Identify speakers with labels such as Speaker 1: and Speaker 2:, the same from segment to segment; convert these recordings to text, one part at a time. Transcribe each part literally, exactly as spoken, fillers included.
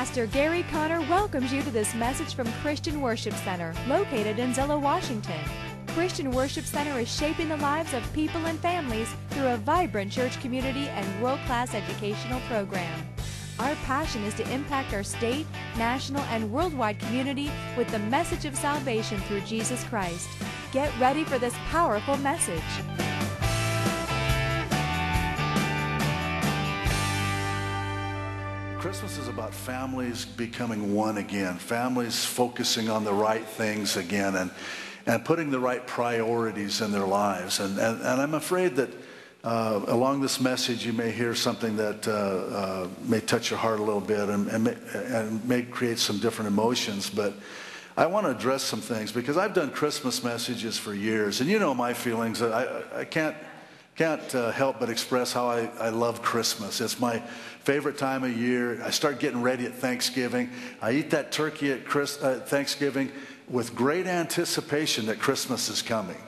Speaker 1: Pastor Gary Conner welcomes you to this message from Christian Worship Center, located in Zillow, Washington. Christian Worship Center is shaping the lives of people and families through a vibrant church community and world-class educational program. Our passion is to impact our state, national, and worldwide community with the message of salvation through Jesus Christ. Get ready for this powerful message.
Speaker 2: Christmas is about families becoming one again, families focusing on the right things again, and, and putting the right priorities in their lives. And, and, and I'm afraid that uh, along this message you may hear something that uh, uh, may touch your heart a little bit and, and, may, and may create some different emotions. But I want to address some things because I've done Christmas messages for years, and you know my feelings. I, I can't Can't uh, help but express how I, I love Christmas. It's my favorite time of year. I start getting ready at Thanksgiving. I eat that turkey at Chris, uh, Thanksgiving with great anticipation that Christmas is coming.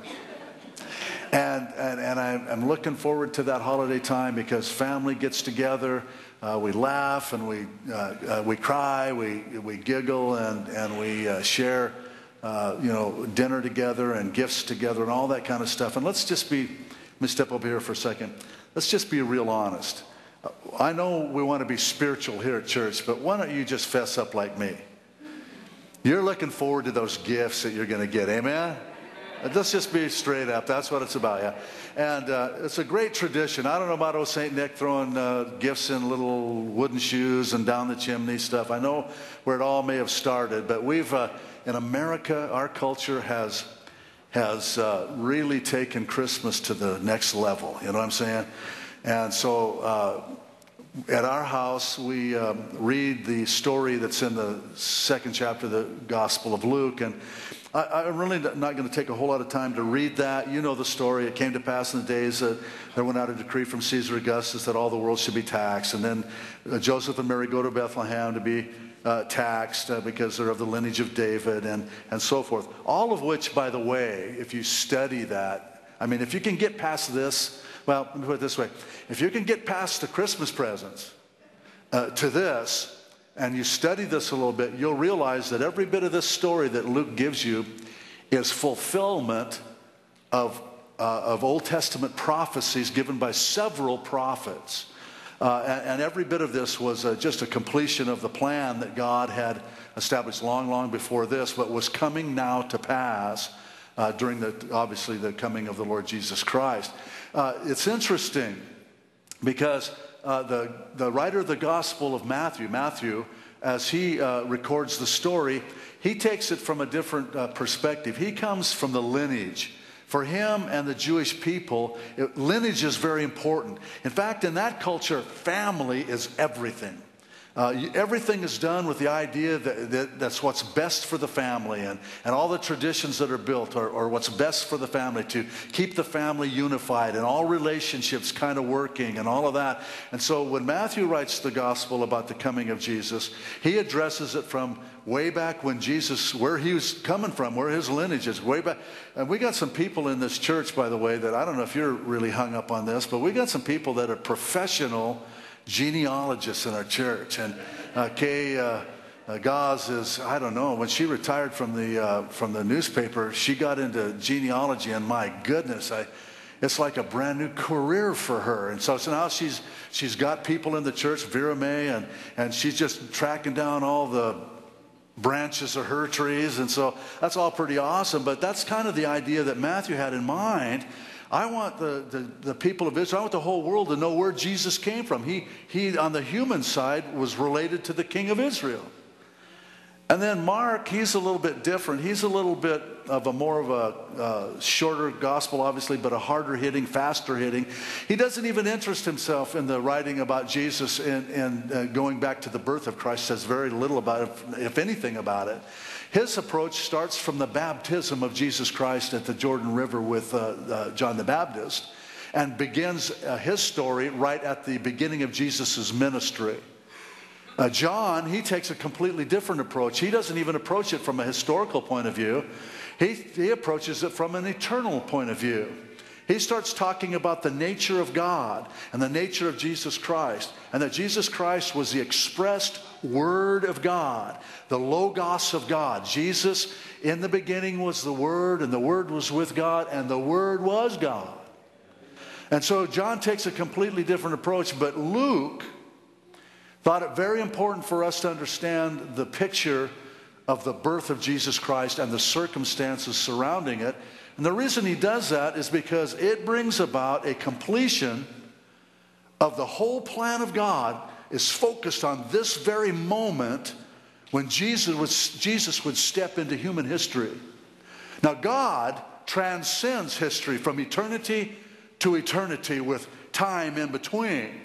Speaker 2: And, and, and I, I'm looking forward to that holiday time because family gets together. Uh, we laugh and we, uh, uh, we cry, we, we giggle, and, and we uh, share uh, you know, dinner together and gifts together and all that kind of stuff. And let's just be... Let me step over here for a second. Let's just be real honest. I know we want to be spiritual here at church, but why don't you just fess up like me? You're looking forward to those gifts that you're going to get, amen? Let's just be straight up. That's what it's about, yeah. And uh, it's a great tradition. I don't know about old Saint Nick throwing uh, gifts in little wooden shoes and down the chimney stuff. I know where it all may have started, but we've, uh, in America, our culture has... has uh, really taken Christmas to the next level, you know what I'm saying? And so uh, at our house, we um, read the story that's in the second chapter of the Gospel of Luke, and I, I'm really not going to take a whole lot of time to read that. You know the story. It came to pass in the days that there went out a decree from Caesar Augustus that all the world should be taxed, and then uh, Joseph and Mary go to Bethlehem to be Uh, taxed uh, because they're of the lineage of David and, and so forth. All of which, by the way, if you study that, I mean, if you can get past this, well, let me put it this way. If you can get past the Christmas presents uh, to this, and you study this a little bit, you'll realize that every bit of this story that Luke gives you is fulfillment of, uh, of Old Testament prophecies given by several prophets. Uh, and, and every bit of this was uh, just a completion of the plan that God had established long, long before this, but was coming now to pass uh, during the, obviously, the coming of the Lord Jesus Christ. Uh, it's interesting because uh, the, the writer of the Gospel of Matthew, Matthew, as he uh, records the story, he takes it from a different uh, perspective. He comes from the lineage. For him and the Jewish people, it, lineage is very important. In fact, in that culture, family is everything. Uh, you, everything is done with the idea that, that that's what's best for the family, and, and all the traditions that are built are, are what's best for the family, to keep the family unified and all relationships kind of working and all of that. And so when Matthew writes the gospel about the coming of Jesus, he addresses it from way back when Jesus, where he was coming from, where his lineage is, way back. And we got some people in this church, by the way, that I don't know if you're really hung up on this, but we got some people that are professional genealogists in our church. And uh, Kay uh, uh, Gaz is, I don't know, when she retired from the uh, from the newspaper, she got into genealogy, and my goodness, I. It's like a brand new career for her. And so, so now she's she's got people in the church, Vera May, and, and she's just tracking down all the branches of her trees, and so that's all pretty awesome. But that's kind of the idea that Matthew had in mind. I want the, the, the people of Israel, I want the whole world to know where Jesus came from. He, he, on the human side, was related to the King of Israel. And then Mark, he's a little bit different. He's a little bit of a more of a uh, shorter gospel, obviously, but a harder hitting, faster hitting. He doesn't even interest himself in the writing about Jesus and, and uh, going back to the birth of Christ. Says very little about it, if anything about it. His approach starts from the baptism of Jesus Christ at the Jordan River with uh, uh, John the Baptist, and begins uh, his story right at the beginning of Jesus' ministry. Uh, John, he takes a completely different approach. He doesn't even approach it from a historical point of view. He, he approaches it from an eternal point of view. He starts talking about the nature of God and the nature of Jesus Christ, and that Jesus Christ was the expressed Word of God, the Logos of God. Jesus, in the beginning, was the Word, and the Word was with God, and the Word was God. And so John takes a completely different approach, but Luke thought it very important for us to understand the picture of the birth of Jesus Christ and the circumstances surrounding it. And the reason he does that is because it brings about a completion of the whole plan of God is focused on this very moment when Jesus, was, Jesus would step into human history. Now, God transcends history from eternity to eternity with time in between.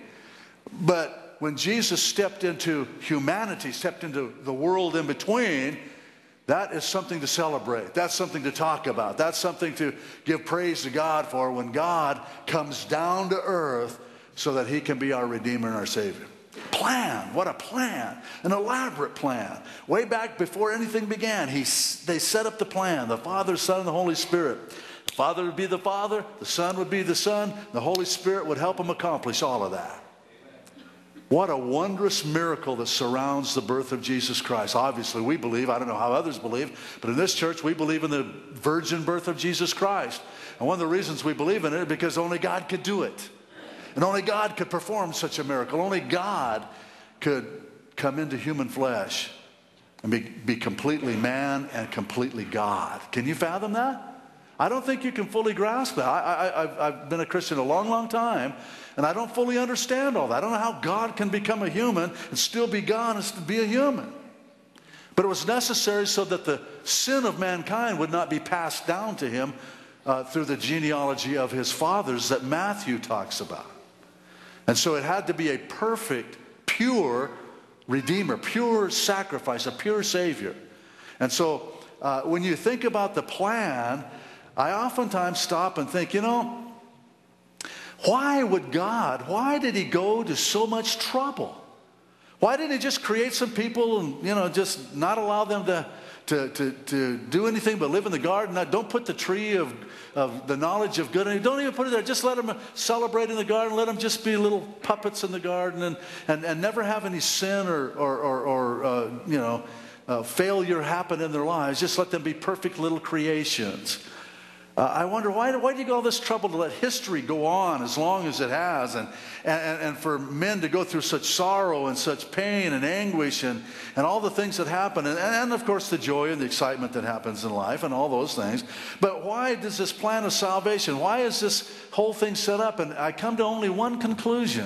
Speaker 2: But when Jesus stepped into humanity, stepped into the world in between, that is something to celebrate. That's something to talk about. That's something to give praise to God for when God comes down to earth so that he can be our Redeemer and our Savior. Plan. What a plan. An elaborate plan. Way back before anything began, he, they set up the plan. The Father, Son, and the Holy Spirit. The Father would be the Father. The Son would be the Son. The Holy Spirit would help him accomplish all of that. What a wondrous miracle that surrounds the birth of Jesus Christ. Obviously, we believe, I don't know how others believe, but in this church, we believe in the virgin birth of Jesus Christ. And one of the reasons we believe in it is because only God could do it. And only God could perform such a miracle. Only God could come into human flesh and be, be completely man and completely God. Can you fathom that? I don't think you can fully grasp that. I, I, I've, I've been a Christian a long, long time, and I don't fully understand all that. I don't know how God can become a human and still be God and be a human. But it was necessary so that the sin of mankind would not be passed down to him uh, through the genealogy of his fathers that Matthew talks about. And so it had to be a perfect, pure Redeemer, pure sacrifice, a pure Savior. And so uh, when you think about the plan, I oftentimes stop and think, you know, why would God, why did he go to so much trouble? Why didn't he just create some people and, you know, just not allow them to, to, to, to do anything but live in the garden? Don't put the tree of, of the knowledge of good, and don't even put it there. Just let them celebrate in the garden. Let them just be little puppets in the garden and, and, and never have any sin or, or, or, or uh, you know, uh, failure happen in their lives. Just let them be perfect little creations. Uh, I wonder, why, why do you go all this trouble to let history go on as long as it has, and, and, and for men to go through such sorrow and such pain and anguish and, and all the things that happen, and, and of course the joy and the excitement that happens in life and all those things. But why does this plan of salvation, why is this whole thing set up? And I come to only one conclusion.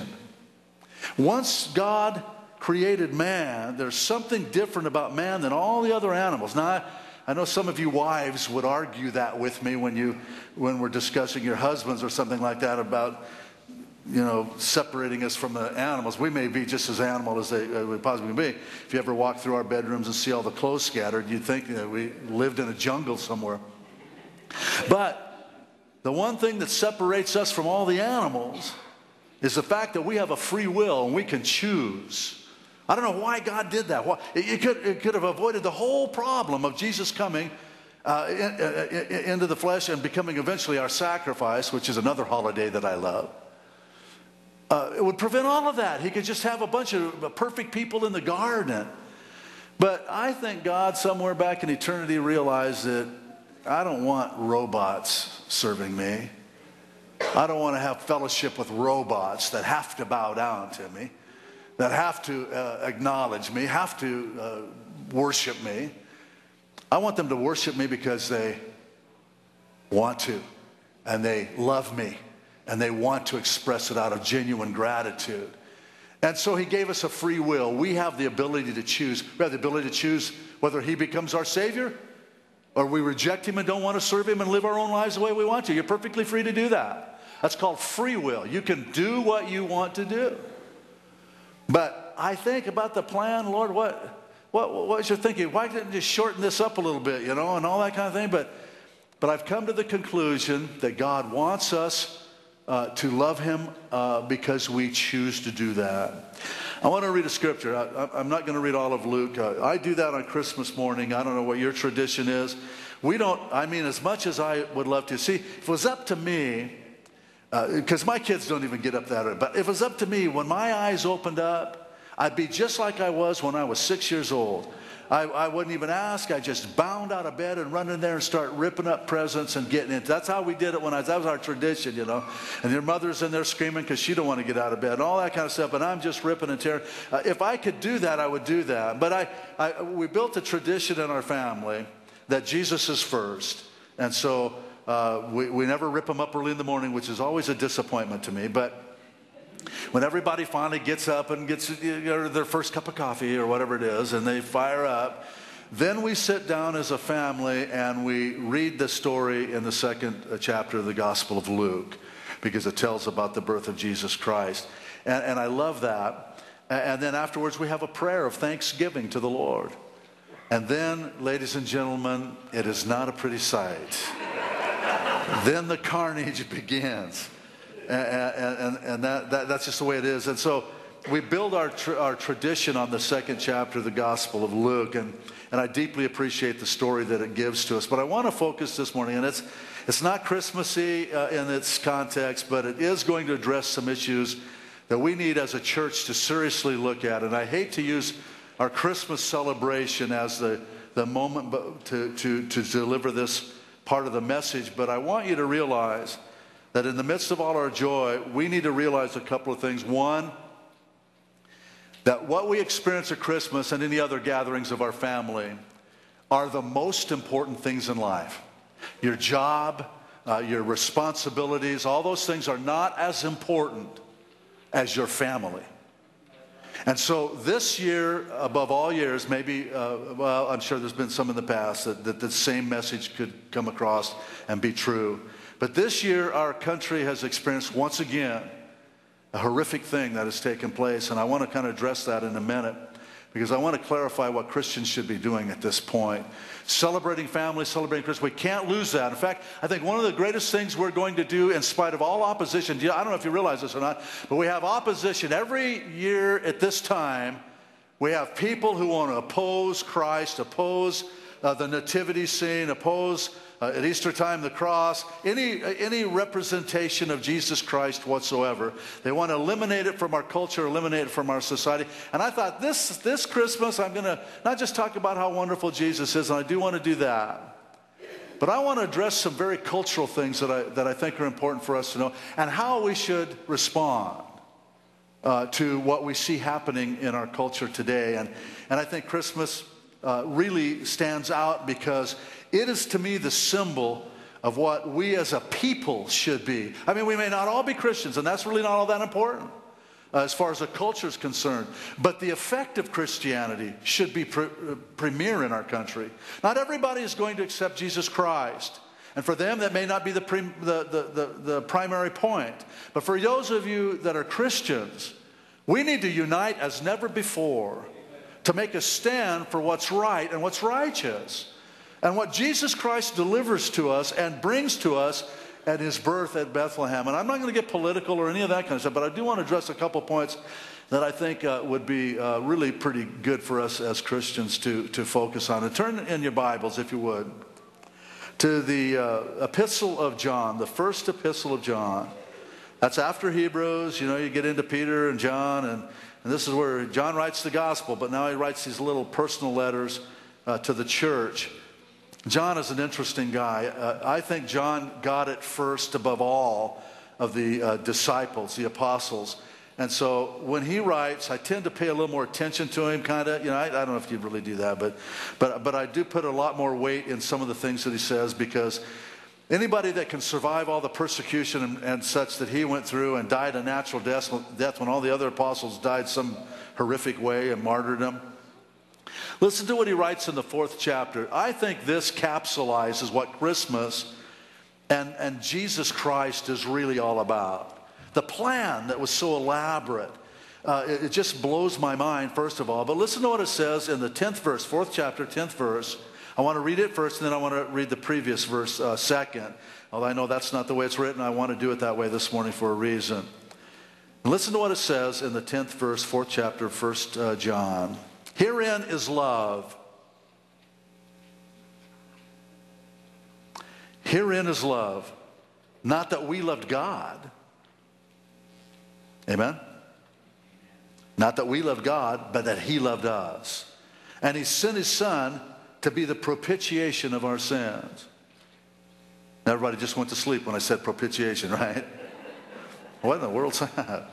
Speaker 2: Once God created man, there's something different about man than all the other animals. Now, I, I know some of you wives would argue that with me when you, when we're discussing your husbands or something like that about, you know, separating us from the animals. We may be just as animal as they uh, would possibly be. If you ever walk through our bedrooms and see all the clothes scattered, you'd think that we lived in a jungle somewhere. But the one thing that separates us from all the animals is the fact that we have a free will and we can choose. I don't know why God did that. Why, it, could, it could have avoided the whole problem of Jesus coming uh, in, uh, into the flesh and becoming eventually our sacrifice, which is another holiday that I love. Uh, it would prevent all of that. He could just have a bunch of perfect people in the garden. But I think God somewhere back in eternity realized that I don't want robots serving me. I don't want to have fellowship with robots that have to bow down to me, that have to uh, acknowledge me, have to uh, worship me. I want them to worship me because they want to, and they love me, and they want to express it out of genuine gratitude. And so he gave us a free will. We have the ability to choose. We have the ability to choose whether he becomes our Savior or we reject him and don't want to serve him and live our own lives the way we want to. You're perfectly free to do that. That's called free will. You can do what you want to do. But I think about the plan, Lord, what, what, what was your thinking? Why didn't you just shorten this up a little bit, you know, and all that kind of thing? But, but I've come to the conclusion that God wants us uh, to love him uh, because we choose to do that. I want to read a scripture. I, I'm not going to read all of Luke. Uh, I do that on Christmas morning. I don't know what your tradition is. We don't, I mean, as much as I would love to. See, if it was up to me, Because uh, my kids don't even get up that early. But if it was up to me, when my eyes opened up, I'd be just like I was when I was six years old. I, I wouldn't even ask. I just bound out of bed and run in there and start ripping up presents and getting it. That's how we did it when I was, that was our tradition, you know. And your mother's in there screaming because she don't want to get out of bed and all that kind of stuff. But I'm just ripping and tearing. Uh, if I could do that, I would do that. But I, I, we built a tradition in our family that Jesus is first. And so uh, we, we never rip them up early in the morning, which is always a disappointment to me. But when everybody finally gets up and gets you know, their first cup of coffee or whatever it is, and they fire up, then we sit down as a family and we read the story in the second chapter of the Gospel of Luke, because it tells about the birth of Jesus Christ. And, and I love that. And then afterwards we have a prayer of thanksgiving to the Lord. And then, ladies and gentlemen, it is not a pretty sight. Then the carnage begins. And, and, and that, that, that's just the way it is. And so we build our, tr our tradition on the second chapter of the Gospel of Luke. And, and I deeply appreciate the story that it gives to us. But I want to focus this morning, and it's, it's not Christmassy uh, in its context, but it is going to address some issues that we need as a church to seriously look at. And I hate to use our Christmas celebration as the, the moment to, to, to deliver this part of the message, but I want you to realize that in the midst of all our joy, we need to realize a couple of things. One, that what we experience at Christmas and any other gatherings of our family are the most important things in life. Your job, uh, your responsibilities, all those things are not as important as your family. And so this year, above all years, maybe, uh, well, I'm sure there's been some in the past that, that the same message could come across and be true. But this year, our country has experienced, once again, a horrific thing that has taken place. And I want to kind of address that in a minute, because I want to clarify what Christians should be doing at this point. Celebrating family, celebrating Christmas. We can't lose that. In fact, I think one of the greatest things we're going to do, in spite of all opposition, I don't know if you realize this or not, but we have opposition every year at this time. We have people who want to oppose Christ, oppose uh, the nativity scene, oppose uh, at Easter time the cross, any, uh, any representation of Jesus Christ whatsoever. They want to eliminate it from our culture, eliminate it from our society. And I thought this, this Christmas I'm going to not just talk about how wonderful Jesus is, and I do want to do that, but I want to address some very cultural things that I, that I think are important for us to know, and how we should respond uh, to what we see happening in our culture today. And, and I think Christmas uh, really stands out because it is, to me, the symbol of what we as a people should be. I mean, we may not all be Christians, and that's really not all that important uh, as far as the culture is concerned. But the effect of Christianity should be pre uh, premier in our country. Not everybody is going to accept Jesus Christ. And for them, that may not be the, pre the, the, the, the primary point. But for those of you that are Christians, we need to unite as never before to make a stand for what's right and what's righteous, and what Jesus Christ delivers to us and brings to us at his birth at Bethlehem. And I'm not going to get political or any of that kind of stuff, but I do want to address a couple points that I think uh, would be uh, really pretty good for us as Christians to, to focus on. And turn in your Bibles, if you would, to the uh, epistle of John, the first epistle of John. That's after Hebrews. You know, you get into Peter and John, and, and this is where John writes the gospel, but now he writes these little personal letters uh, to the church. John is an interesting guy. Uh, I think John got it first above all of the uh, disciples, the apostles. And so when he writes, I tend to pay a little more attention to him, kind of. You know, I, I don't know if you really do that, but, but, but I do put a lot more weight in some of the things that he says, because anybody that can survive all the persecution and, and such that he went through and died a natural death, death when all the other apostles died some horrific way and martyrdom. Listen to what he writes in the fourth chapter. I think this capsulizes what Christmas and, and Jesus Christ is really all about. The plan that was so elaborate, uh, it, it just blows my mind, first of all. But listen to what it says in the tenth verse, fourth chapter, tenth verse. I want to read it first, and then I want to read the previous verse uh, second. Although I know that's not the way it's written, I want to do it that way this morning for a reason. And listen to what it says in the tenth verse, fourth chapter, first uh, John. Herein is love. Herein is love. Not that we loved God, Amen? Not that we loved God, but that he loved us. And he sent his son to be the propitiation of our sins. Now everybody just went to sleep when I said propitiation, right? What in the world's that?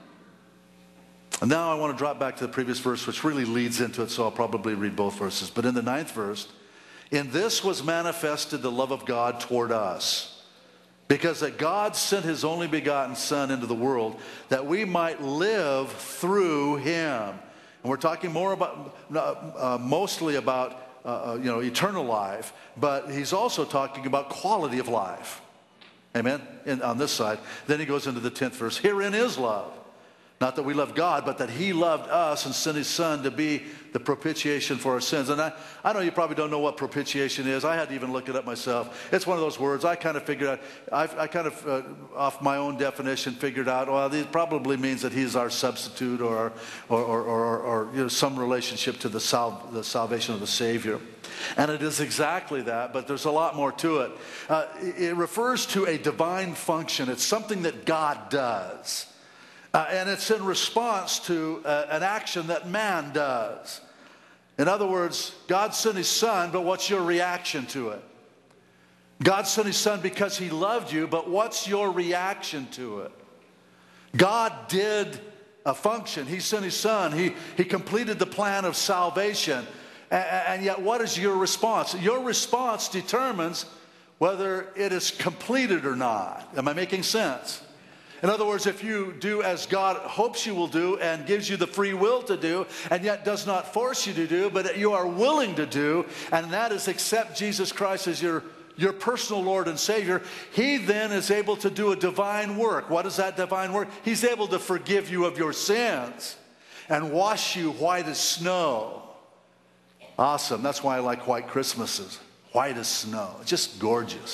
Speaker 2: And now I want to drop back to the previous verse, which really leads into it, so I'll probably read both verses. But in the ninth verse, in this was manifested the love of God toward us, because that God sent his only begotten Son into the world, that we might live through him. And we're talking more about, uh, mostly about, uh, you know, eternal life, but he's also talking about quality of life. Amen? And on this side. Then he goes into the tenth verse. Herein is love. Not that we love God, but that he loved us and sent his son to be the propitiation for our sins. And I, I know you probably don't know what propitiation is. I had to even look it up myself. It's one of those words I kind of figured out. I, I kind of, uh, off my own definition, figured out, well, it probably means that he's our substitute or, or, or, or, or you know, some relationship to the, sal the salvation of the Savior. And it is exactly that, but there's a lot more to it. Uh, it refers to a divine function. It's something that God does. Uh, and it's in response to uh, an action that man does. In other words, God sent his son, but what's your reaction to it? God sent his son because he loved you, but what's your reaction to it? God did a function. He sent his son. He, he completed the plan of salvation. And, and yet what is your response? Your response determines whether it is completed or not. Am I making sense? In other words, if you do as God hopes you will do and gives you the free will to do, and yet does not force you to do, but you are willing to do, and that is accept Jesus Christ as your, your personal Lord and Savior, he then is able to do a divine work. What is that divine work? He's able to forgive you of your sins and wash you white as snow. Awesome. That's why I like white Christmases. White as snow. It's just gorgeous.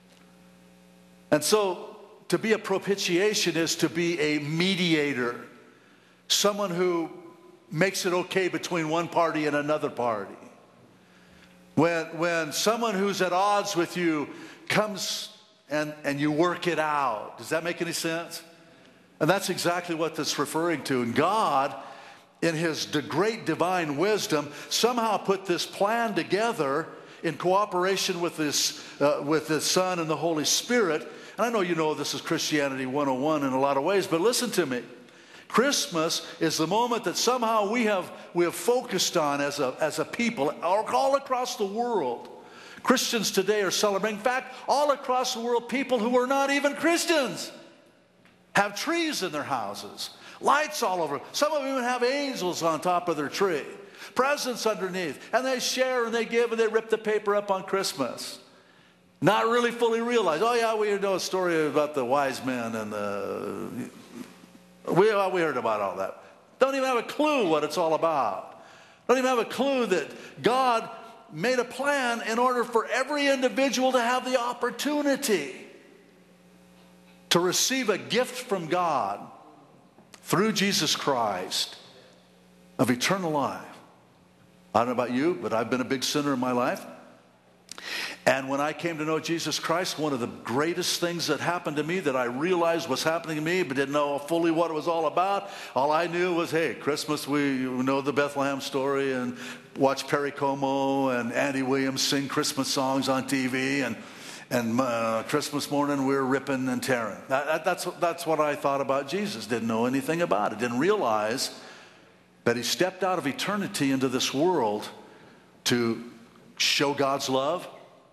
Speaker 2: And so, to be a propitiation is to be a mediator, someone who makes it okay between one party and another party. When, when someone who's at odds with you comes and, and you work it out. Does that make any sense? And that's exactly what that's referring to. And God, in his great divine wisdom, somehow put this plan together in cooperation with his, uh, with his Son and the Holy Spirit. And I know you know this is Christianity one oh one in a lot of ways, but listen to me. Christmas is the moment that somehow we have, we have focused on as a, as a people all across the world. Christians today are celebrating. In fact, all across the world, people who are not even Christians have trees in their houses, lights all over. Some of them even have angels on top of their tree, presents underneath, and they share and they give and they rip the paper up on Christmas. Not really fully realize. Oh yeah, we know a story about the wise men and the, we, well, we heard about all that. Don't even have a clue what it's all about. Don't even have a clue that God made a plan in order for every individual to have the opportunity to receive a gift from God through Jesus Christ of eternal life. I don't know about you, but I've been a big sinner in my life. And when I came to know Jesus Christ, one of the greatest things that happened to me that I realized was happening to me, but didn't know fully what it was all about, all I knew was, hey, Christmas, we know the Bethlehem story and watch Perry Como and Andy Williams sing Christmas songs on T V, and, and uh, Christmas morning we were ripping and tearing. That, that's, that's what I thought about Jesus. Didn't know anything about it. Didn't realize that he stepped out of eternity into this world to show God's love,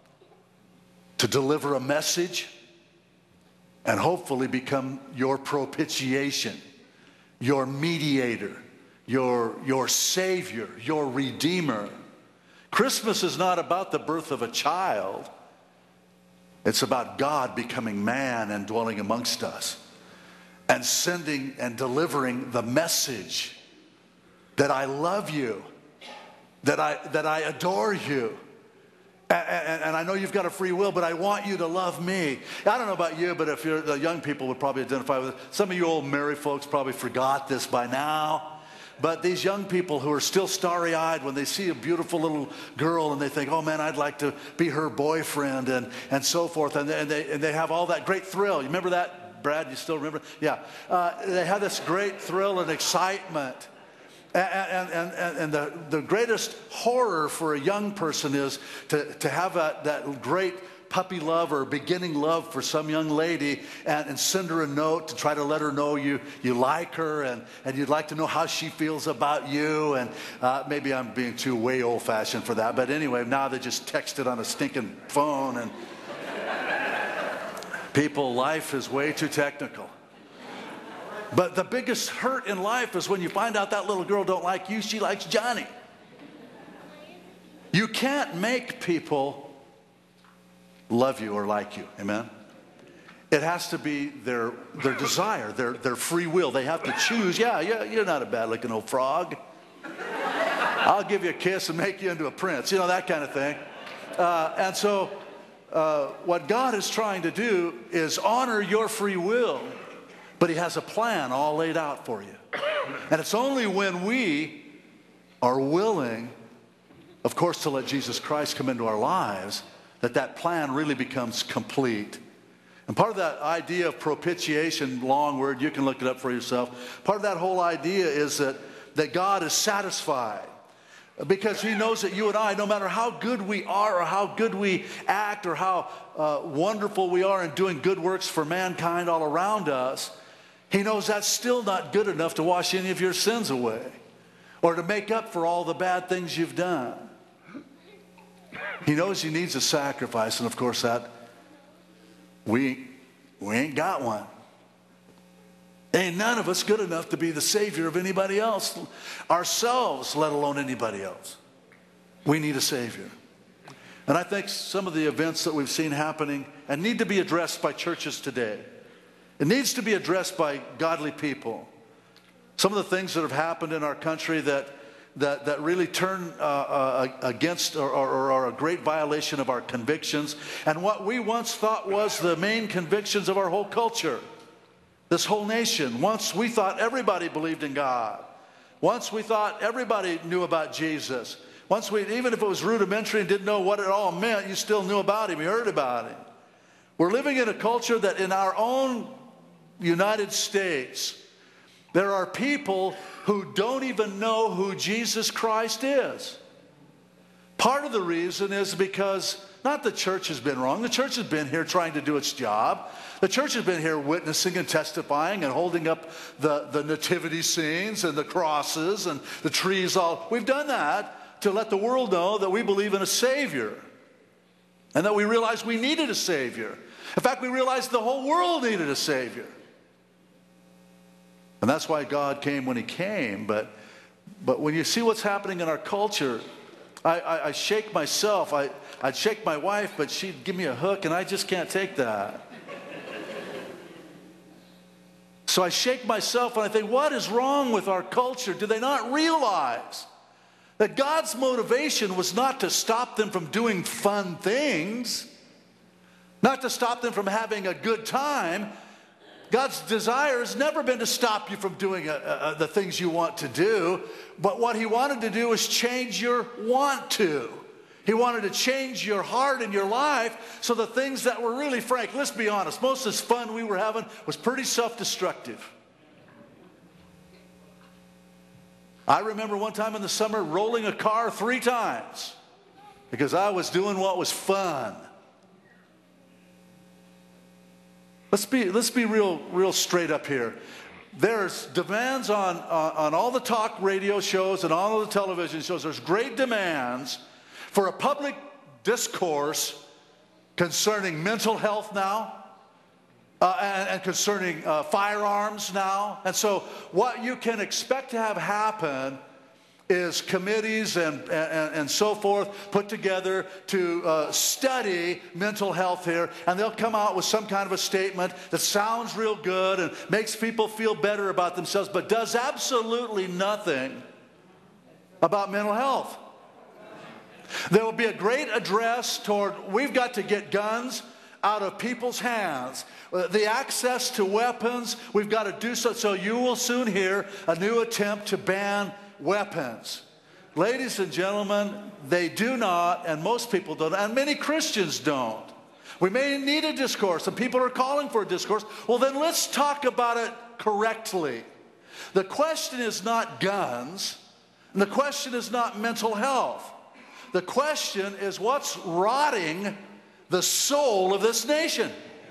Speaker 2: to deliver a message, and hopefully become your propitiation, your mediator, your, your savior, your redeemer. Christmas is not about the birth of a child. It's about God becoming man and dwelling amongst us and sending and delivering the message that I love you, that I, that I adore you. And, and, and I know you've got a free will, but I want you to love me. I don't know about you, but if you're the young people would probably identify with it. Some of you old married folks probably forgot this by now. But these young people who are still starry-eyed when they see a beautiful little girl and they think, oh man, I'd like to be her boyfriend and, and so forth. And they, and, they, and they have all that great thrill. You remember that Brad, you still remember? Yeah. Uh, they have this great thrill and excitement. And, and, and, and the, the greatest horror for a young person is to, to have that, that great puppy love or beginning love for some young lady and, and send her a note to try to let her know you, you like her and, and you'd like to know how she feels about you. And uh, maybe I'm being too way old-fashioned for that. But anyway, now they just text it on a stinking phone. And people, life is way too technical. But the biggest hurt in life is when you find out that little girl don't like you, she likes Johnny. You can't make people love you or like you, amen? It has to be their, their desire, their, their free will. They have to choose, yeah, yeah, you're not a bad-looking old frog. I'll give you a kiss and make you into a prince, you know, that kind of thing. Uh, and so uh, what God is trying to do is honor your free will. But he has a plan all laid out for you. And it's only when we are willing, of course, to let Jesus Christ come into our lives, that that plan really becomes complete. And part of that idea of propitiation, long word, you can look it up for yourself. Part of that whole idea is that, that God is satisfied. Because he knows that you and I, no matter how good we are or how good we act or how uh, wonderful we are in doing good works for mankind all around us, he knows that's still not good enough to wash any of your sins away or to make up for all the bad things you've done. He knows he needs a sacrifice, and of course that we, we ain't got one. Ain't none of us good enough to be the Savior of anybody else, ourselves, let alone anybody else. We need a Savior. And I think some of the events that we've seen happening and need to be addressed by churches today, it needs to be addressed by godly people. Some of the things that have happened in our country that, that, that really turn uh, uh, against or, or, or are a great violation of our convictions and what we once thought was the main convictions of our whole culture. This whole nation. Once we thought everybody believed in God. Once we thought everybody knew about Jesus. Once we, even if it was rudimentary and didn't know what it all meant, you still knew about him. You heard about him. We're living in a culture that in our own United States, there are people who don't even know who Jesus Christ is. Part of the reason is because not the church has been wrong. The church has been here trying to do its job. The church has been here witnessing and testifying and holding up the, the nativity scenes and the crosses and the trees. All we've done that to let the world know that we believe in a Savior and that we realize we needed a Savior. In fact, we realized the whole world needed a Savior. And that's why God came when he came. But, but when you see what's happening in our culture, I, I, I shake myself. I, I'd shake my wife, but she'd give me a hook, and I just can't take that. So I shake myself, and I think, what is wrong with our culture? Do they not realize that God's motivation was not to stop them from doing fun things, not to stop them from having a good time? God's desire has never been to stop you from doing uh, uh, the things you want to do. But what he wanted to do was change your want to. He wanted to change your heart and your life so the things that were really, frank, let's be honest, most of this fun we were having was pretty self-destructive. I remember one time in the summer rolling a car three times because I was doing what was fun. Let's be, let's be real, real straight up here. There's demands on, on, on all the talk radio shows and all of the television shows. There's great demands for a public discourse concerning mental health now uh, and, and concerning uh, firearms now. And so what you can expect to have happen is committees and, and, and so forth put together to uh, study mental health here, and they'll come out with some kind of a statement that sounds real good and makes people feel better about themselves, but does absolutely nothing about mental health. There will be a great address toward, we've got to get guns out of people's hands. The access to weapons, we've got to do so. So you will soon hear a new attempt to ban weapons. Ladies and gentlemen, they do not, and most people don't, and many Christians don't, We may need a discourse, and people are calling for a discourse. Well, then let's talk about it correctly. The question is not guns, and the question is not mental health. The question is what's rotting the soul of this nation.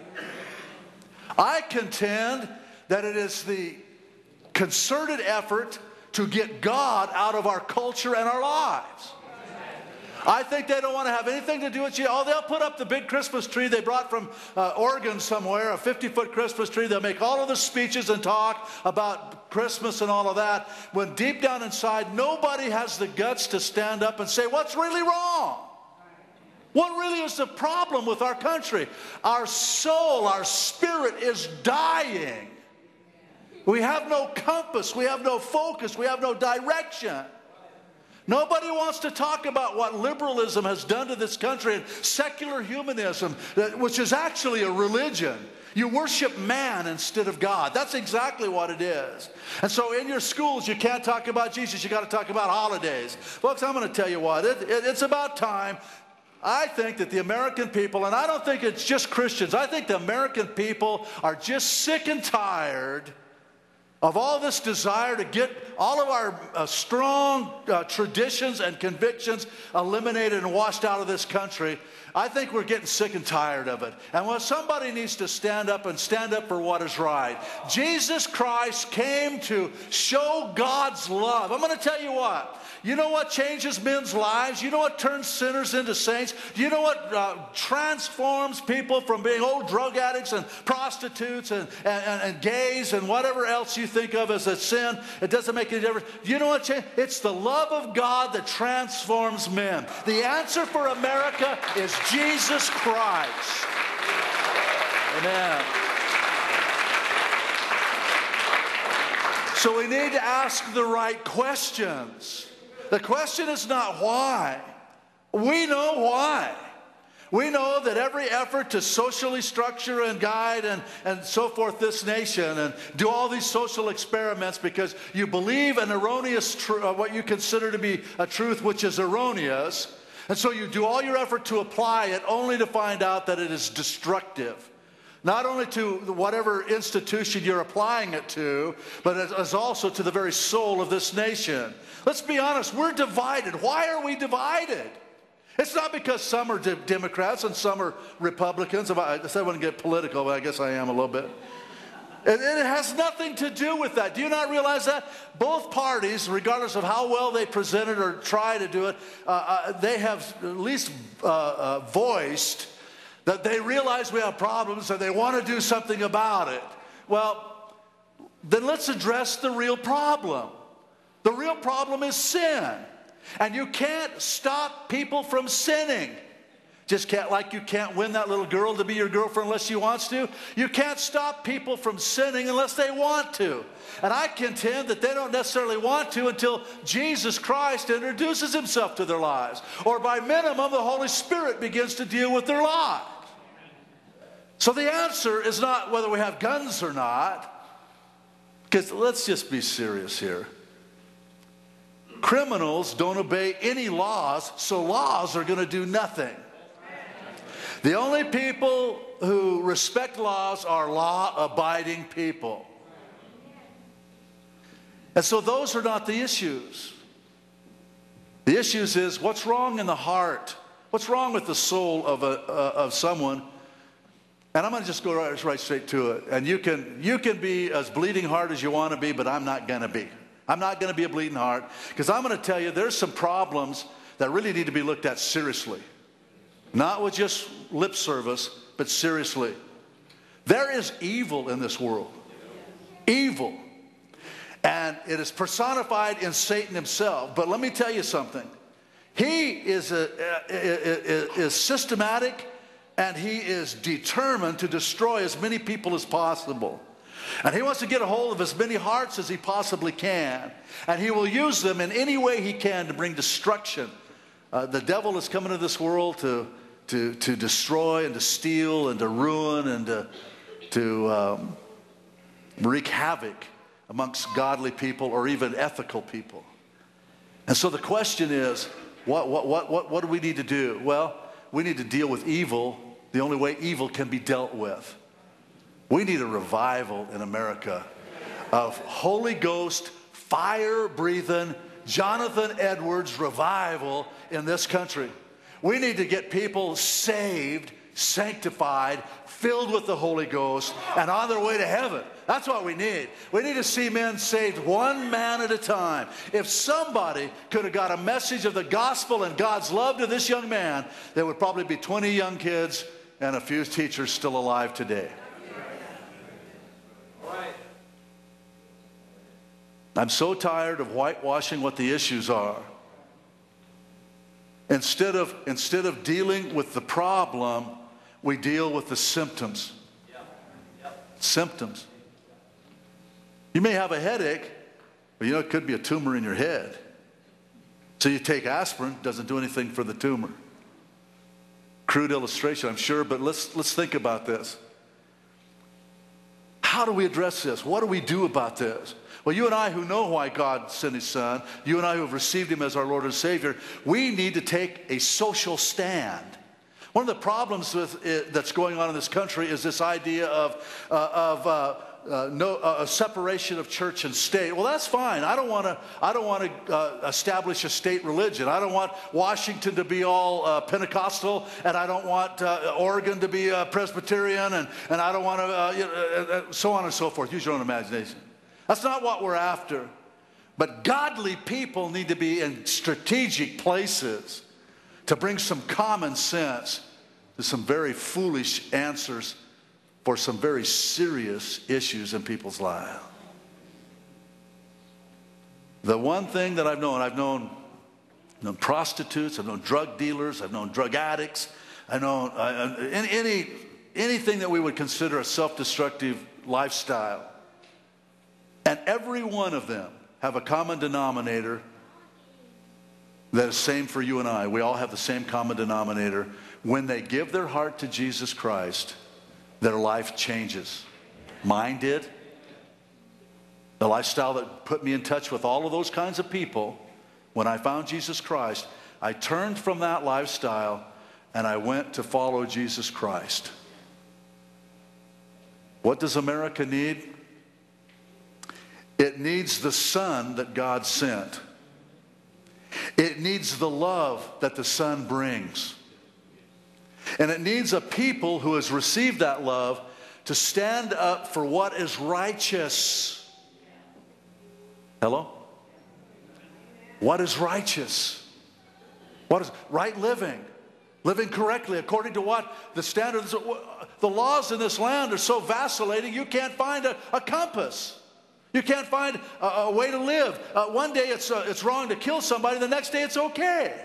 Speaker 2: I contend that it is the concerted effort to get God out of our culture and our lives. I think they don't want to have anything to do with you. Oh, they'll put up the big Christmas tree they brought from uh, Oregon somewhere, a fifty-foot Christmas tree. They'll make all of the speeches and talk about Christmas and all of that, when deep down inside, nobody has the guts to stand up and say, what's really wrong? What really is the problem with our country? Our soul, our spirit is dying. We have no compass. We have no focus. We have no direction. Nobody wants to talk about what liberalism has done to this country and secular humanism, which is actually a religion. You worship man instead of God. That's exactly what it is. And so in your schools, you can't talk about Jesus. You got to talk about holidays. Folks, I'm going to tell you what. It, it, it's about time. I think that the American people, and I don't think it's just Christians, I think the American people are just sick and tired of all this desire to get all of our uh, strong uh, traditions and convictions eliminated and washed out of this country. I think we're getting sick and tired of it. And when somebody needs to stand up and stand up for what is right. Jesus Christ came to show God's love. I'm going to tell you what. You know what changes men's lives? You know what turns sinners into saints? You know what uh, transforms people from being old drug addicts and prostitutes and, and, and, and gays and whatever else you think of as a sin? It doesn't make any difference. You know what changes? It's the love of God that transforms men. The answer for America is Jesus Christ. Amen. So we need to ask the right questions. The question is not why. We know why. We know that every effort to socially structure and guide and, and so forth this nation and do all these social experiments because you believe an erroneous truth, uh, what you consider to be a truth which is erroneous, and so you do all your effort to apply it only to find out that it is destructive. Not only to whatever institution you're applying it to, but as also to the very soul of this nation. Let's be honest, we're divided. Why are we divided? It's not because some are de- Democrats and some are Republicans. I said I wouldn't get political, but I guess I am a little bit. It, it has nothing to do with that. Do you not realize that? Both parties, regardless of how well they present it or try to do it, uh, uh, they have at least uh, uh, voiced that they realize we have problems and they want to do something about it. Well, then let's address the real problem. The real problem is sin. And you can't stop people from sinning. Just can't, like you can't win that little girl to be your girlfriend unless she wants to. You can't stop people from sinning unless they want to. And I contend that they don't necessarily want to until Jesus Christ introduces himself to their lives. Or by minimum, the Holy Spirit begins to deal with their lives. So the answer is not whether we have guns or not. Because let's just be serious here. Criminals don't obey any laws, so laws are going to do nothing. The only people who respect laws are law-abiding people. And so those are not the issues. The issues is what's wrong in the heart? What's wrong with the soul of, a, uh, of someone? And I'm going to just go right, right straight to it. And you can, you can be as bleeding heart as you want to be, but I'm not going to be. I'm not going to be a bleeding heart, because I'm going to tell you there's some problems that really need to be looked at seriously. Not with just lip service, but seriously. There is evil in this world. Evil. And it is personified in Satan himself. But let me tell you something. He is, a, is, is systematic, and he is determined to destroy as many people as possible. And he wants to get a hold of as many hearts as he possibly can. And he will use them in any way he can to bring destruction. Uh, the devil is coming to this world to, to, to destroy and to steal and to ruin and to, to um, wreak havoc amongst godly people or even ethical people. And so the question is, what, what, what, what, what do we need to do? Well, we need to deal with evil the only way evil can be dealt with. We need a revival in America of Holy Ghost, fire-breathing, Jonathan Edwards revival in this country. We need to get people saved, sanctified, filled with the Holy Ghost, and on their way to heaven. That's what we need. We need to see men saved one man at a time. If somebody could have got a message of the gospel and God's love to this young man, there would probably be twenty young kids and a few teachers still alive today. I'm so tired of whitewashing what the issues are. Instead of, instead of dealing with the problem, we deal with the symptoms. Yep. Yep. Symptoms. You may have a headache, but you know it could be a tumor in your head. So you take aspirin, doesn't do anything for the tumor. Crude illustration, I'm sure, but let's, let's think about this. How do we address this? What do we do about this? Well, you and I who know why God sent His Son, you and I who have received Him as our Lord and Savior, we need to take a social stand. One of the problems with it, that's going on in this country is this idea of, uh, of uh, uh, no, uh, a separation of church and state. Well, that's fine. I don't want to. I don't want to uh, establish a state religion. I don't want Washington to be all uh, Pentecostal, and I don't want uh, Oregon to be uh, Presbyterian, and and I don't want to uh, you know, uh, so on and so forth. Use your own imagination. That's not what we're after. But godly people need to be in strategic places to bring some common sense to some very foolish answers for some very serious issues in people's lives. The one thing that I've known, I've known, known prostitutes, I've known drug dealers, I've known drug addicts, I've known uh, any, anything that we would consider a self-destructive lifestyle. And every one of them have a common denominator that is same for you and I. We all have the same common denominator. When they give their heart to Jesus Christ, their life changes. Mine did. The lifestyle that put me in touch with all of those kinds of people, when I found Jesus Christ, I turned from that lifestyle and I went to follow Jesus Christ. What does America need? It needs the Son that God sent. It needs the love that the Son brings. And it needs a people who has received that love to stand up for what is righteous. Hello? What is righteous? What is right living? Living correctly according to what the standards, the laws in this land are so vacillating you can't find a, a compass. You can't find a, a way to live. Uh, one day it's, uh, it's wrong to kill somebody, the next day it's okay.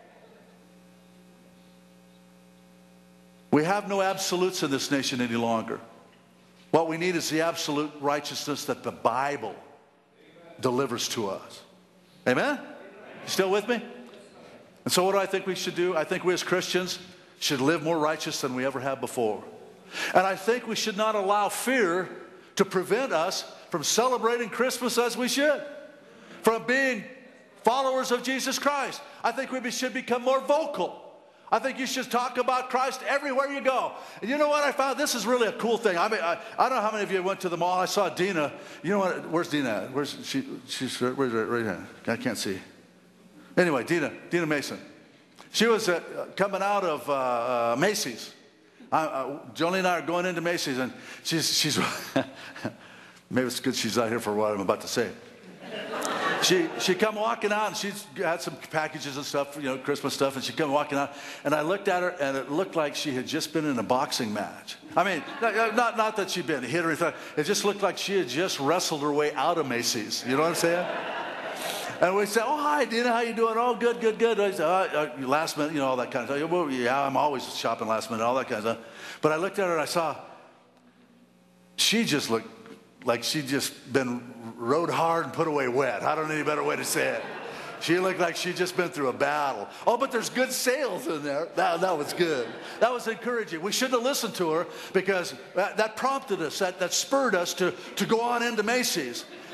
Speaker 2: We have no absolutes in this nation any longer. What we need is the absolute righteousness that the Bible delivers to us. Amen? You still with me? And so what do I think we should do? I think we as Christians should live more righteous than we ever have before. And I think we should not allow fear to prevent us from celebrating Christmas as we should, from being followers of Jesus Christ. I think we should become more vocal. I think you should talk about Christ everywhere you go. And you know what I found? This is really a cool thing. I mean, I, I don't know how many of you went to the mall. I saw Dina. You know what? Where's Dina at? Where's she? She's where's right, right here. I can't see. Anyway, Dina, Dina Mason. She was uh, coming out of uh, uh, Macy's. Uh, uh, Jolene and I are going into Macy's, and she's she's. Maybe it's good she's not here for what I'm about to say. She she come walking out, and she's had some packages and stuff, you know, Christmas stuff, and she come walking out, and I looked at her, and it looked like she had just been in a boxing match. I mean, not not that she'd been hit or anything. It just looked like she had just wrestled her way out of Macy's. You know what I'm saying? And we said, "Oh, hi, Dina, how you doing? Oh, good, good, good." I said, oh, uh, last minute, you know, all that kind of stuff. Well, yeah, I'm always shopping last minute, all that kind of stuff. But I looked at her, and I saw she just looked like she'd just been rode hard and put away wet. I don't know any better way to say it. She looked like she'd just been through a battle. Oh, but there's good sales in there. That, that was good. That was encouraging. We shouldn't have listened to her because that, that prompted us, that, that spurred us to, to go on into Macy's.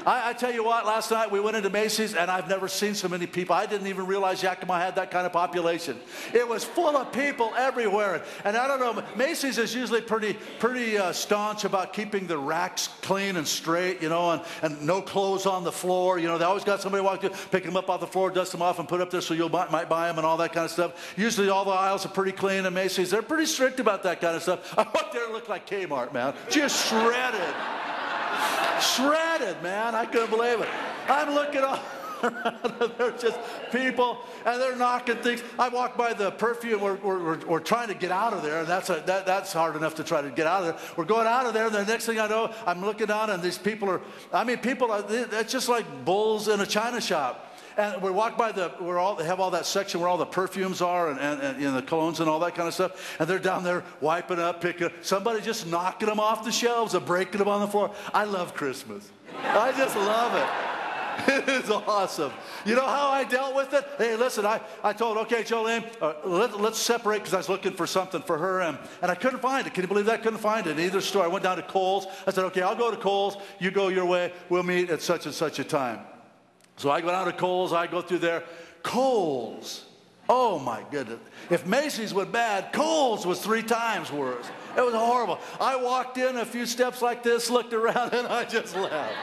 Speaker 2: I, I tell you what, last night we went into Macy's, and I've never seen so many people. I didn't even realize Yakima had that kind of population. It was full of people everywhere. And I don't know, Macy's is usually pretty pretty uh, staunch about keeping the racks clean and straight, you know, and, and no clothes on the floor. You know, they always got somebody walk through, pick them up off the floor, dust them off, and put up there so you might, might buy them and all that kind of stuff. Usually all the aisles are pretty clean at Macy's. They're pretty strict about that kind of stuff. I went there and looked like Kmart, man. Just shredded. Shredded, man. I couldn't believe it. I'm looking all around. There's just people, and they're knocking things. I walked by the perfume. We're, we're, we're trying to get out of there, and that's, a, that, that's hard enough to try to get out of there. We're going out of there, and the next thing I know, I'm looking down, and these people are, I mean, people, are, it's just like bulls in a china shop. And we walk by the, we're all, they have all that section where all the perfumes are and, and, and you know, the colognes and all that kind of stuff. And they're down there wiping up, picking up. Somebody just knocking them off the shelves or breaking them on the floor. I love Christmas. I just love it. It is awesome. You know how I dealt with it? Hey, listen, I, I told, okay, Jolene, uh, let, let's separate because I was looking for something for her. And, and I couldn't find it. Can you believe that? I couldn't find it in either store. I went down to Kohl's. I said, okay, I'll go to Kohl's. You go your way. We'll meet at such and such a time. So I go down to Kohl's, I go through there. Kohl's, oh my goodness. If Macy's was bad, Kohl's was three times worse. It was horrible. I walked in a few steps like this, looked around, and I just left.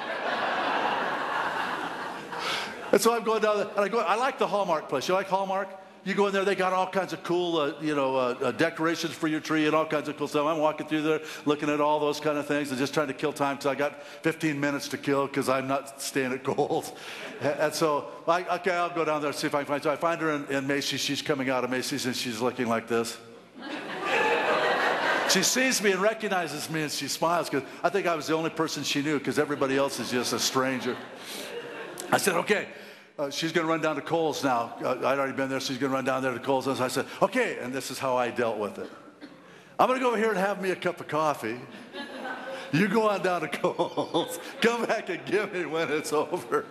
Speaker 2: And so I'm going down there, and I go, I like the Hallmark place. You like Hallmark? You go in there, they got all kinds of cool, uh, you know, uh, uh, decorations for your tree and all kinds of cool stuff. I'm walking through there, looking at all those kind of things and just trying to kill time because I got fifteen minutes to kill because I'm not staying at Kohl's. And so, I, okay, I'll go down there and see if I can find her. So I find her in, in Macy's. She's coming out of Macy's, and she's looking like this. She sees me and recognizes me, and she smiles because I think I was the only person she knew because everybody else is just a stranger. I said, okay. Uh, she's going to run down to Kohl's now. Uh, I'd already been there, so she's going to run down there to Kohl's. And so I said, okay, and this is how I dealt with it. I'm going to go over here and have me a cup of coffee. You go on down to Kohl's. Come back and give me when it's over.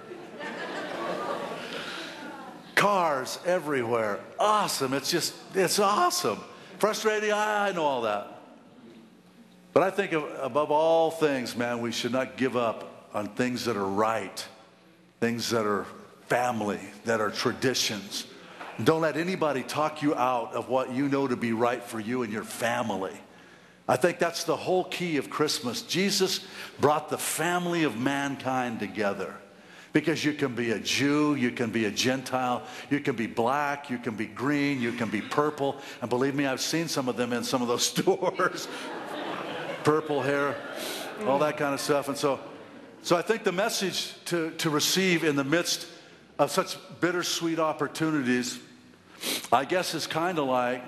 Speaker 2: Cars everywhere. Awesome. It's just, it's awesome. Frustrating, I, I know all that. But I think of, above all things, man, we should not give up on things that are right, things that are family, that are traditions. Don't let anybody talk you out of what you know to be right for you and your family. I think that's the whole key of Christmas. Jesus brought the family of mankind together because you can be a Jew, you can be a Gentile, you can be black, you can be green, you can be purple. And believe me, I've seen some of them in some of those stores. Purple hair, all that kind of stuff. And so, so I think the message to, to receive in the midst of such bittersweet opportunities, I guess, is kind of like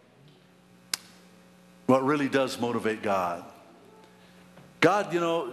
Speaker 2: what really does motivate God. God, you know,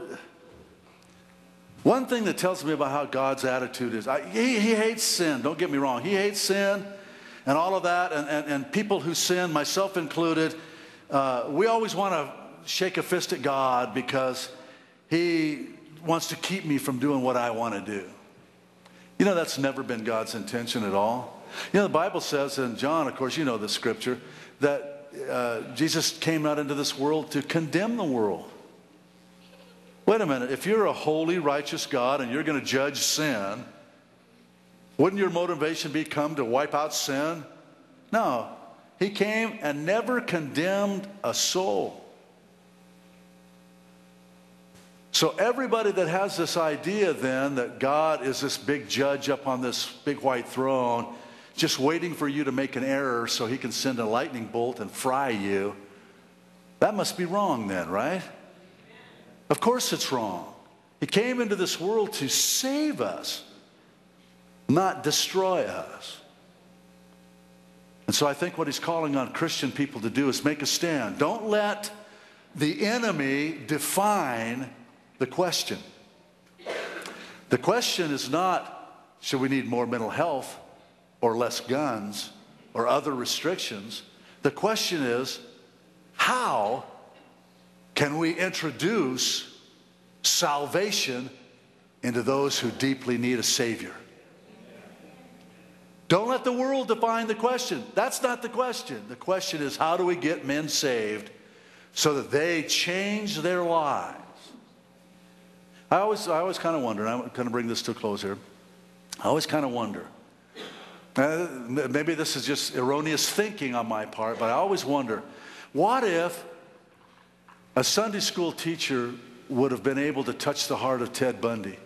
Speaker 2: one thing that tells me about how God's attitude is, I, he, he hates sin, don't get me wrong. He hates sin and all of that, and, and, and people who sin, myself included, uh, we always want to shake a fist at God because he wants to keep me from doing what I want to do. You know, that's never been God's intention at all. You know, the Bible says in John, of course, you know the scripture, that uh, Jesus came not into this world to condemn the world. Wait a minute, if you're a holy, righteous God and you're going to judge sin, wouldn't your motivation be come to wipe out sin? No, he came and never condemned a soul. So everybody that has this idea then that God is this big judge up on this big white throne, just waiting for you to make an error so he can send a lightning bolt and fry you, that must be wrong then, right? Of course it's wrong. He came into this world to save us, not destroy us. And so I think what he's calling on Christian people to do is make a stand. Don't let the enemy define the question. The question is not, should we need more mental health or less guns or other restrictions? The question is, how can we introduce salvation into those who deeply need a Savior? Don't let the world define the question. That's not the question. The question is, how do we get men saved so that they change their lives? I always, I always kind of wonder, and I'm going to bring this to a close here. I always kind of wonder. Uh, maybe this is just erroneous thinking on my part, but I always wonder, what if a Sunday school teacher would have been able to touch the heart of Ted Bundy?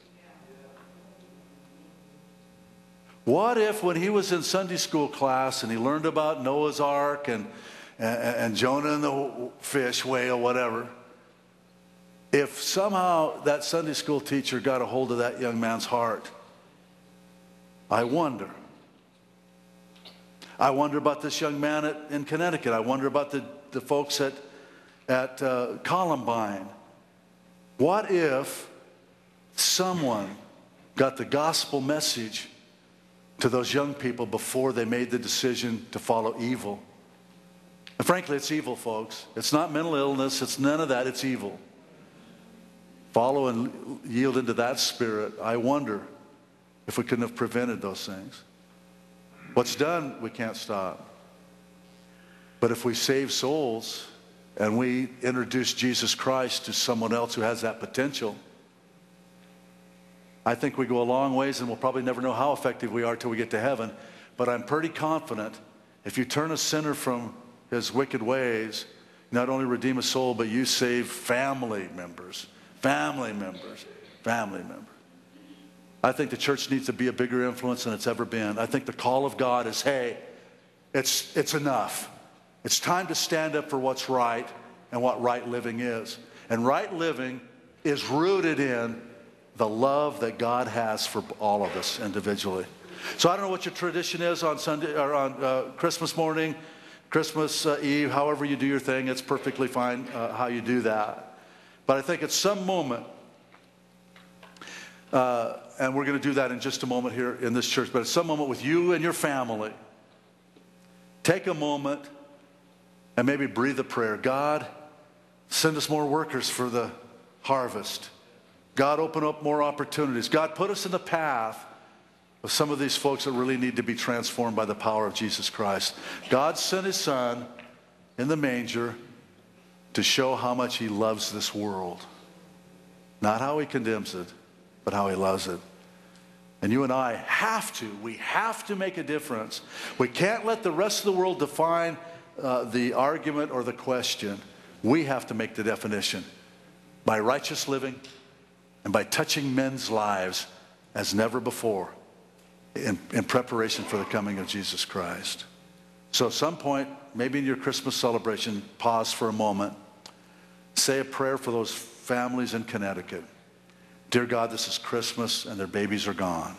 Speaker 2: What if when he was in Sunday school class and he learned about Noah's Ark and, and, and Jonah and the fish, whale, whatever, if somehow that Sunday school teacher got a hold of that young man's heart? I wonder. I wonder about this young man at, in Connecticut. I wonder about the, the folks at, at uh, Columbine. What if someone got the gospel message to those young people before they made the decision to follow evil? And frankly, it's evil, folks. It's not mental illness. It's none of that. It's evil. Follow and yield into that spirit. I wonder if we couldn't have prevented those things. What's done, we can't stop. But if we save souls and we introduce Jesus Christ to someone else who has that potential, I think we go a long ways, and we'll probably never know how effective we are till we get to heaven. But I'm pretty confident if you turn a sinner from his wicked ways, not only redeem a soul, but you save family members, family members, family members. I think the church needs to be a bigger influence than it's ever been. I think the call of God is, hey, it's, it's enough. It's time to stand up for what's right and what right living is. And right living is rooted in the love that God has for all of us individually. So I don't know what your tradition is on Sunday or on uh, Christmas morning, Christmas uh, Eve, however you do your thing. It's perfectly fine uh, how you do that. But I think at some moment, uh, and we're going to do that in just a moment here in this church, but at some moment with you and your family, take a moment and maybe breathe a prayer. God, send us more workers for the harvest. God, open up more opportunities. God, put us in the path of some of these folks that really need to be transformed by the power of Jesus Christ. God sent his son in the manger to show how much he loves this world. Not how he condemns it, but how he loves it. And you and I have to, we have to make a difference. We can't let the rest of the world define uh, the argument or the question. We have to make the definition by righteous living and by touching men's lives as never before in, in preparation for the coming of Jesus Christ. So at some point, maybe in your Christmas celebration, pause for a moment. Say a prayer for those families in Connecticut. Dear God, this is Christmas and their babies are gone.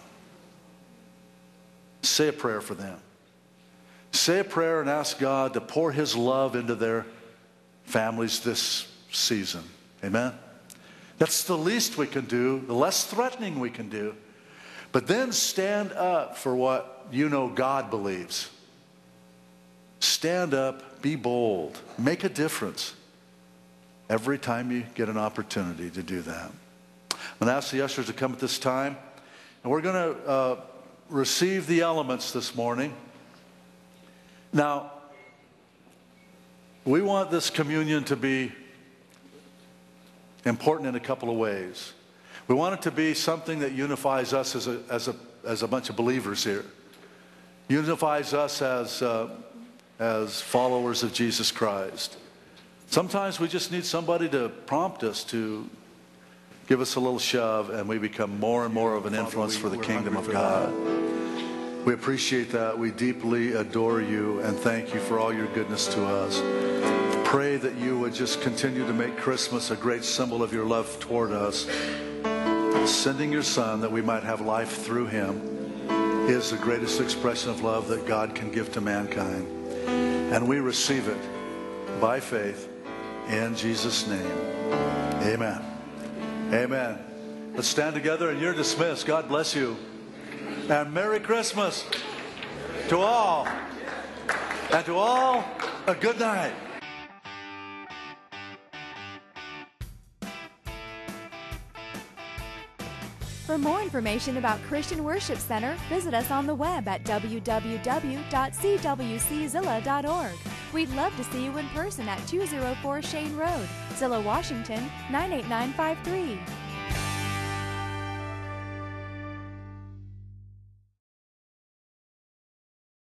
Speaker 2: Say a prayer for them. Say a prayer and ask God to pour his love into their families this season. Amen? That's the least we can do, the less threatening we can do. But then stand up for what you know God believes. Stand up, be bold, make a difference every time you get an opportunity to do that. I'm going to ask the ushers to come at this time, and we're going to uh, receive the elements this morning. Now, we want this communion to be important in a couple of ways. We want it to be something that unifies us as a, as a, as a bunch of believers here. Unifies us as, uh, as followers of Jesus Christ. Sometimes we just need somebody to prompt us to give us a little shove, and we become more and more of an influence for the kingdom of God. We appreciate that. We deeply adore you and thank you for all your goodness to us. Pray that you would just continue to make Christmas a great symbol of your love toward us. Sending your son that we might have life through him is the greatest expression of love that God can give to mankind. And we receive it by faith in Jesus' name. Amen. Amen. Let's stand together and you're dismissed. God bless you. And Merry Christmas to all. And to all, a good night.
Speaker 1: For more information about Christian Worship Center, visit us on the web at w w w dot c w c zilla dot org. We'd love to see you in person at two oh four Shane Road, Zillah, Washington, nine eight nine five three.